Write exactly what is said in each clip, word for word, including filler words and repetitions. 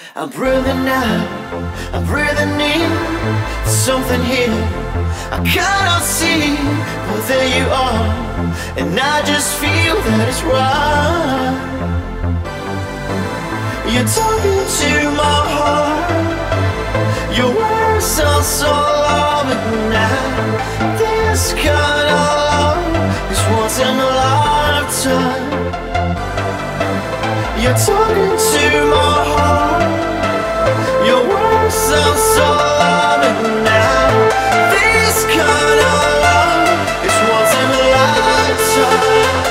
I'm breathing out, I'm breathing in. There's something here I cannot see, but there you are, and I just feel that it's right. You're talking to my heart, your words are so loving now. This kind of love is once in a lifetime. You're talking to my heart, your words sound so loving now. This kind of love is once in a lifetime.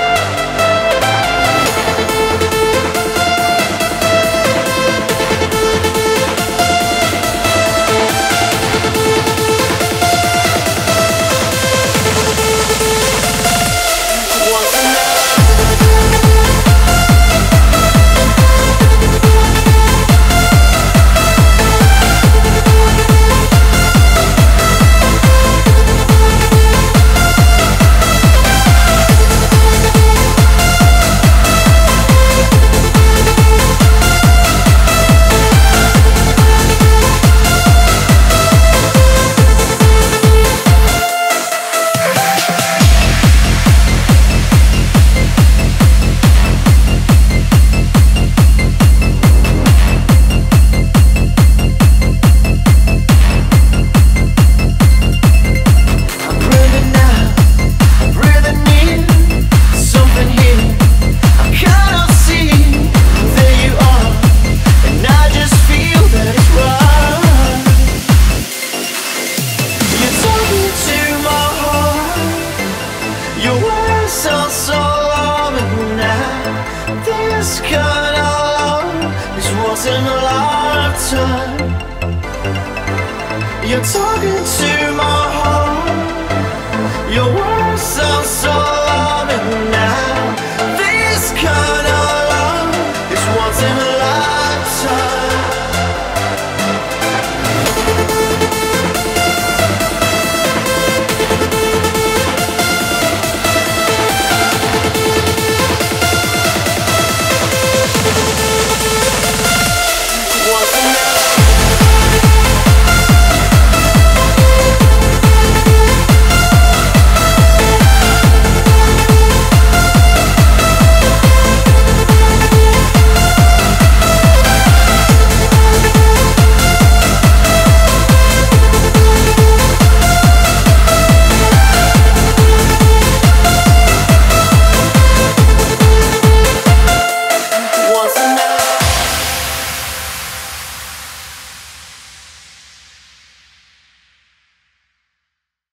Your words are so loving now. This kind of love is once in a lifetime. You're talking to my heart, your words